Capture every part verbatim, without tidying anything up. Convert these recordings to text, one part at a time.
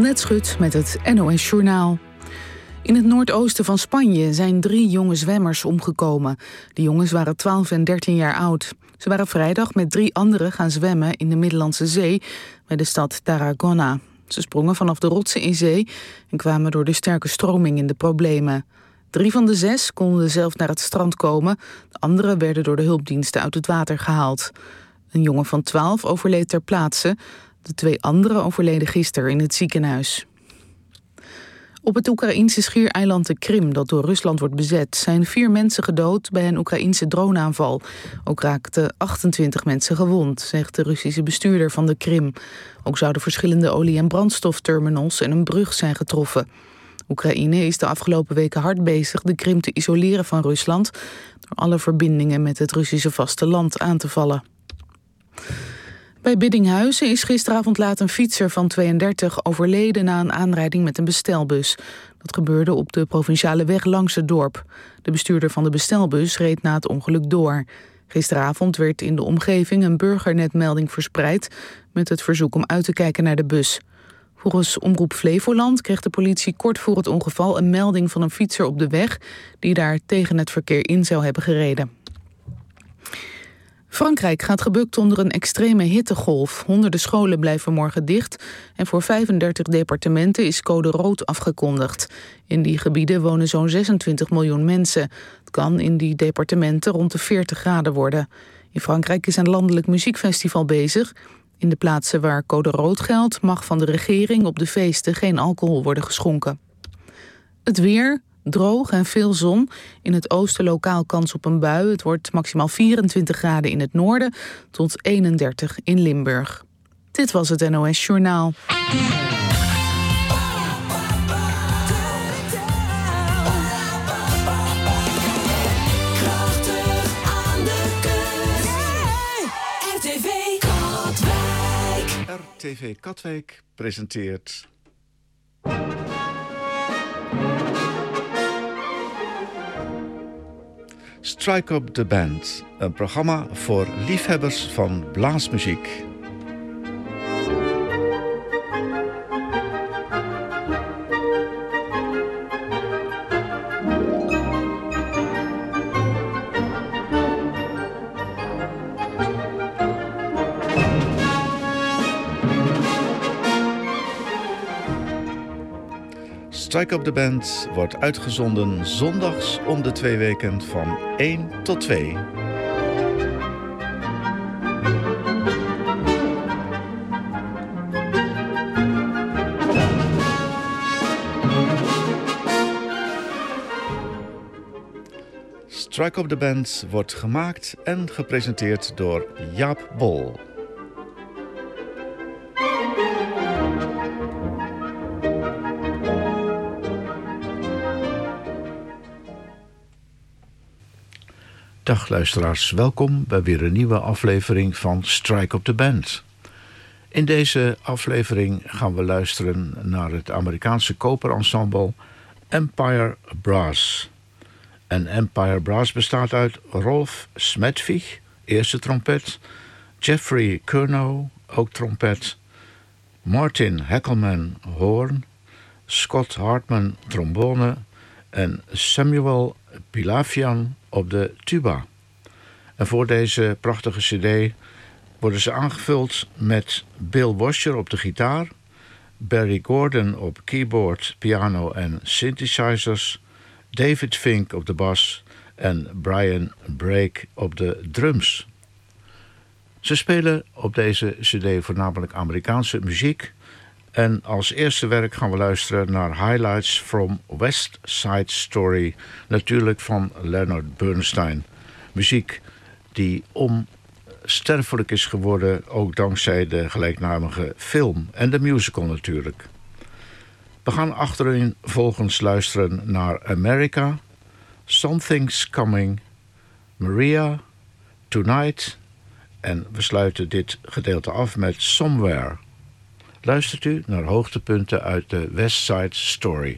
Annette Schut met het N O S Journaal. In het noordoosten van Spanje zijn drie jonge zwemmers omgekomen. De jongens waren twaalf en dertien jaar oud. Ze waren vrijdag met drie anderen gaan zwemmen in de Middellandse Zee bij de stad Tarragona. Ze sprongen vanaf de rotsen in zee en kwamen door de sterke stroming in de problemen. Drie van de zes konden zelf naar het strand komen. De anderen werden door de hulpdiensten uit het water gehaald. Een jongen van twaalf overleed ter plaatse. De twee anderen overleden gisteren in het ziekenhuis. Op het Oekraïense schiereiland de Krim, dat door Rusland wordt bezet, zijn vier mensen gedood bij een Oekraïense droneaanval. Ook raakten achtentwintig mensen gewond, zegt de Russische bestuurder van de Krim. Ook zouden verschillende olie- en brandstofterminals en een brug zijn getroffen. Oekraïne is de afgelopen weken hard bezig de Krim te isoleren van Rusland, door alle verbindingen met het Russische vasteland aan te vallen. Bij Biddinghuizen is gisteravond laat een fietser van tweeëndertig overleden na een aanrijding met een bestelbus. Dat gebeurde op de provinciale weg langs het dorp. De bestuurder van de bestelbus reed na het ongeluk door. Gisteravond werd in de omgeving een burgernetmelding verspreid met het verzoek om uit te kijken naar de bus. Volgens Omroep Flevoland kreeg de politie kort voor het ongeval een melding van een fietser op de weg die daar tegen het verkeer in zou hebben gereden. Frankrijk gaat gebukt onder een extreme hittegolf. Honderden scholen blijven morgen dicht en voor vijfendertig departementen is code rood afgekondigd. In die gebieden wonen zo'n zesentwintig miljoen mensen. Het kan in die departementen rond de veertig graden worden. In Frankrijk is een landelijk muziekfestival bezig. In de plaatsen waar code rood geldt mag van de regering op de feesten geen alcohol worden geschonken. Het weer, droog en veel zon. In het oosten lokaal kans op een bui. Het wordt maximaal vierentwintig graden in het noorden tot eenendertig in Limburg. Dit was het N O S Journaal. R T V Katwijk presenteert Strike Up the Band, een programma voor liefhebbers van blaasmuziek. Strike Up the Band wordt uitgezonden zondags om de twee weken van één tot twee. Strike Up the Band wordt gemaakt en gepresenteerd door Jaap Bol. Dag luisteraars, welkom bij weer een nieuwe aflevering van Strike Up the Band. In deze aflevering gaan we luisteren naar het Amerikaanse koperensemble Empire Brass. En Empire Brass bestaat uit Rolf Smedvig, eerste trompet, Jeffrey Curnow, ook trompet, Martin Heckelman, hoorn, Scott Hartman, trombone en Samuel Pilafian op de tuba. En voor deze prachtige cd worden ze aangevuld met Bill Washer op de gitaar, Barry Gordon op keyboard, piano en synthesizers, David Fink op de bas en Brian Brake op de drums. Ze spelen op deze cd voornamelijk Amerikaanse muziek. En als eerste werk gaan we luisteren naar Highlights from West Side Story. Natuurlijk van Leonard Bernstein. Muziek die onsterfelijk is geworden, ook dankzij de gelijknamige film en de musical natuurlijk. We gaan achterin volgens luisteren naar America, Something's Coming, Maria, Tonight en we sluiten dit gedeelte af met Somewhere. Luistert u naar hoogtepunten uit de West Side Story.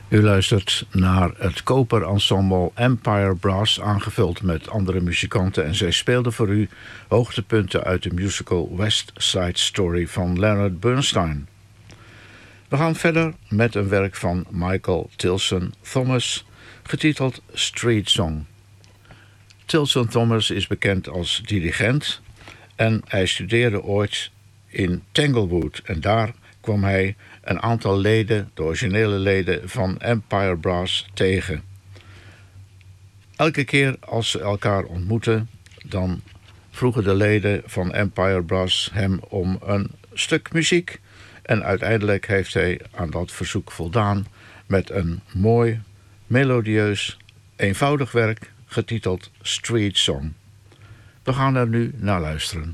U luistert naar het koperensemble Empire Brass, aangevuld met andere muzikanten, en zij speelden voor u hoogtepunten uit de musical West Side Story van Leonard Bernstein. We gaan verder met een werk van Michael Tilson Thomas, getiteld Street Song. Tilson Thomas is bekend als dirigent en hij studeerde ooit in Tanglewood en daar kwam hij een aantal leden, de originele leden van Empire Brass, tegen. Elke keer als ze elkaar ontmoetten, dan vroegen de leden van Empire Brass hem om een stuk muziek. En uiteindelijk heeft hij aan dat verzoek voldaan met een mooi, melodieus, eenvoudig werk getiteld Street Song. We gaan er nu naar luisteren.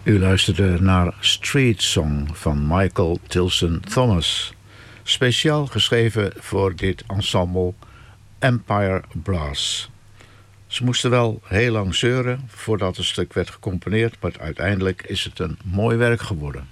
U luisterde naar Street Song van Michael Tilson Thomas. Speciaal geschreven voor dit ensemble Empire Brass. Ze moesten wel heel lang zeuren voordat het stuk werd gecomponeerd, maar uiteindelijk is het een mooi werk geworden.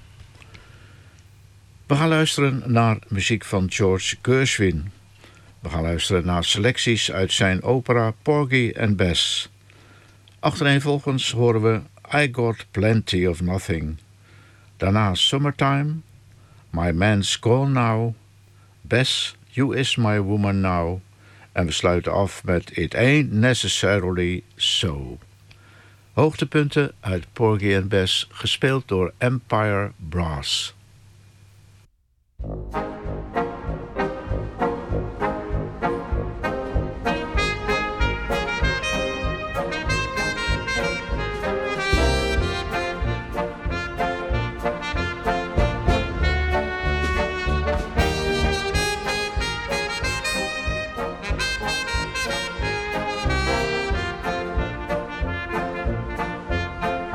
We gaan luisteren naar muziek van George Gershwin. We gaan luisteren naar selecties uit zijn opera Porgy and Bess. Achtereenvolgens horen we I Got Plenty of Nothing. Daarna Summertime, My Man's Gone Now, Bess, You Is My Woman Now. En we sluiten af met It Ain't Necessarily So. Hoogtepunten uit Porgy and Bess, gespeeld door Empire Brass.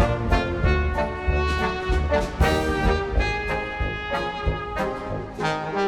Thank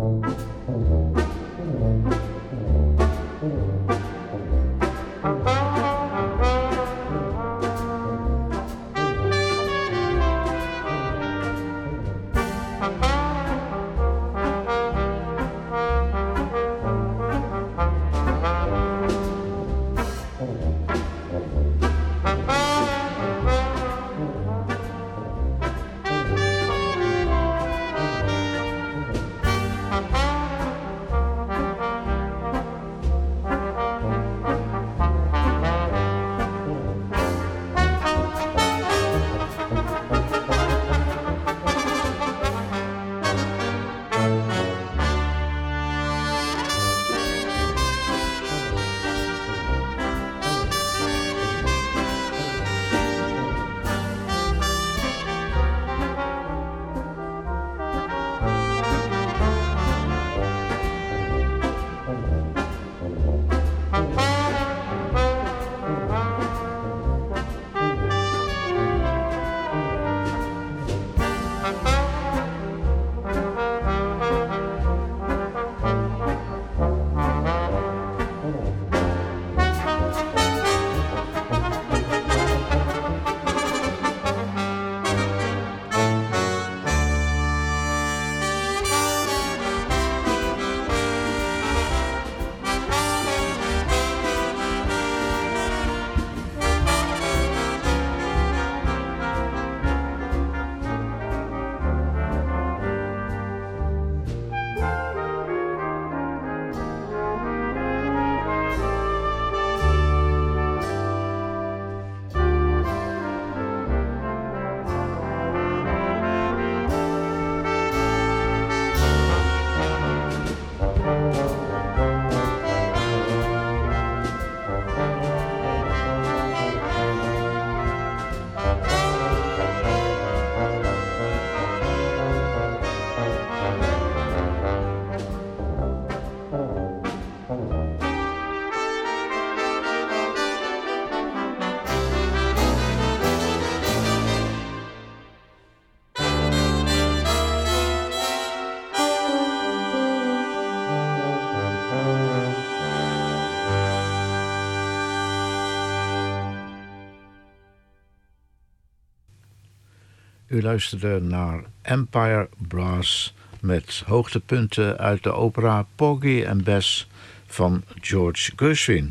U luisterde naar Empire Brass met hoogtepunten uit de opera Porgy and Bess van George Gershwin.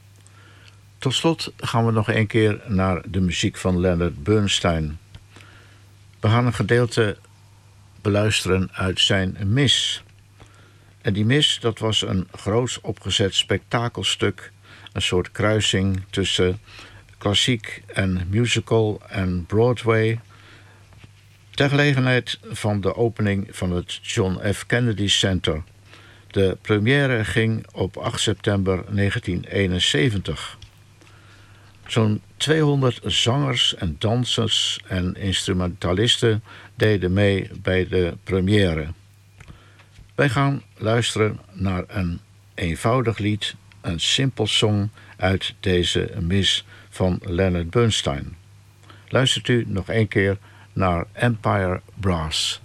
Tot slot gaan we nog een keer naar de muziek van Leonard Bernstein. We gaan een gedeelte beluisteren uit zijn Mis. En die Mis, dat was een groots opgezet spektakelstuk, een soort kruising tussen klassiek en musical en Broadway, ter gelegenheid van de opening van het John F. Kennedy Center. De première ging op acht september negentien eenenzeventig. Zo'n tweehonderd zangers en dansers en instrumentalisten deden mee bij de première. Wij gaan luisteren naar een eenvoudig lied, een simpel song uit deze mis van Leonard Bernstein. Luistert u nog een keer naar Empire Brass.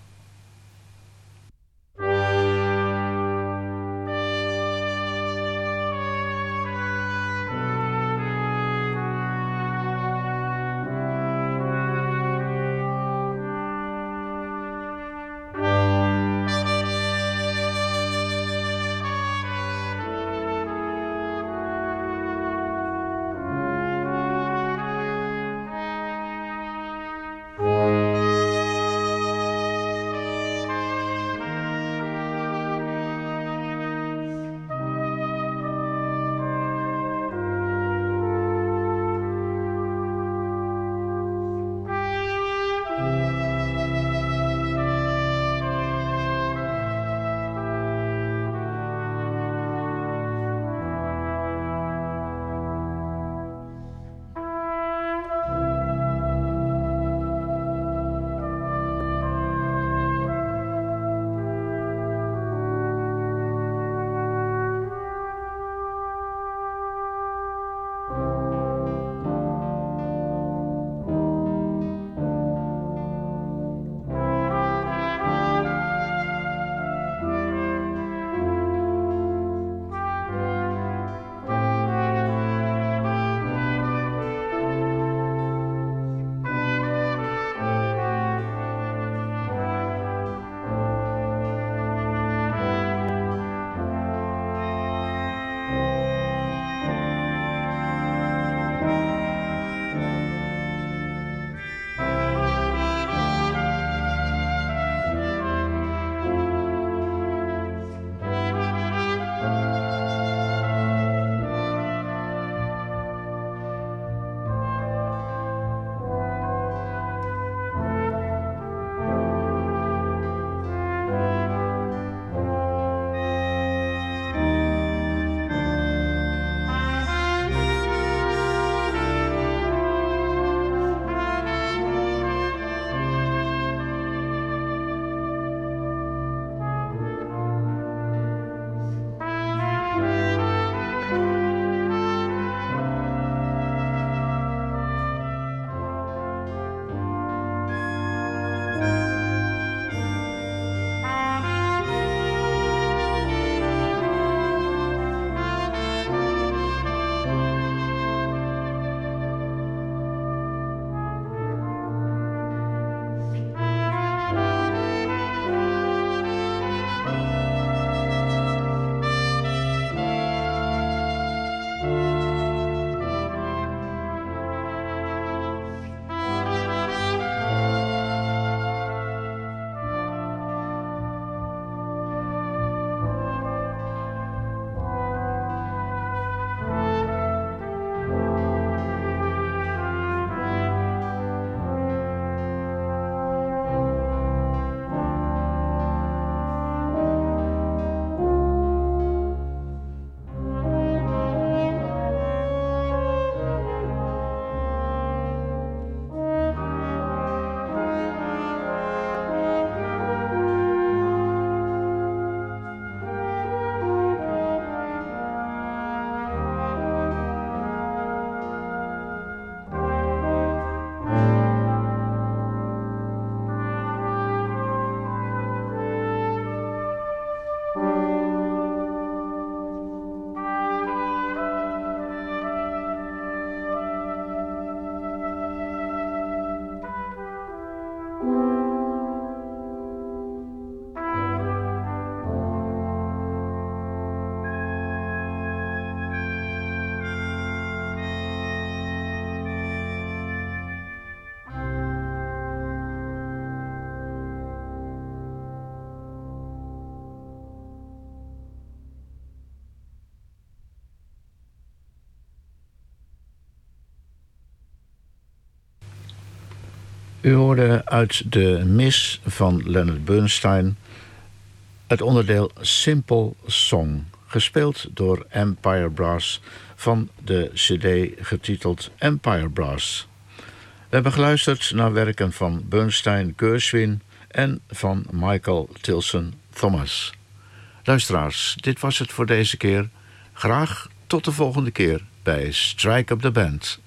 U hoorde uit de Miss van Leonard Bernstein het onderdeel Simple Song, gespeeld door Empire Brass van de cd getiteld Empire Brass. We hebben geluisterd naar werken van Bernstein Gershwin en van Michael Tilson Thomas. Luisteraars, dit was het voor deze keer. Graag tot de volgende keer bij Strike Up the Band.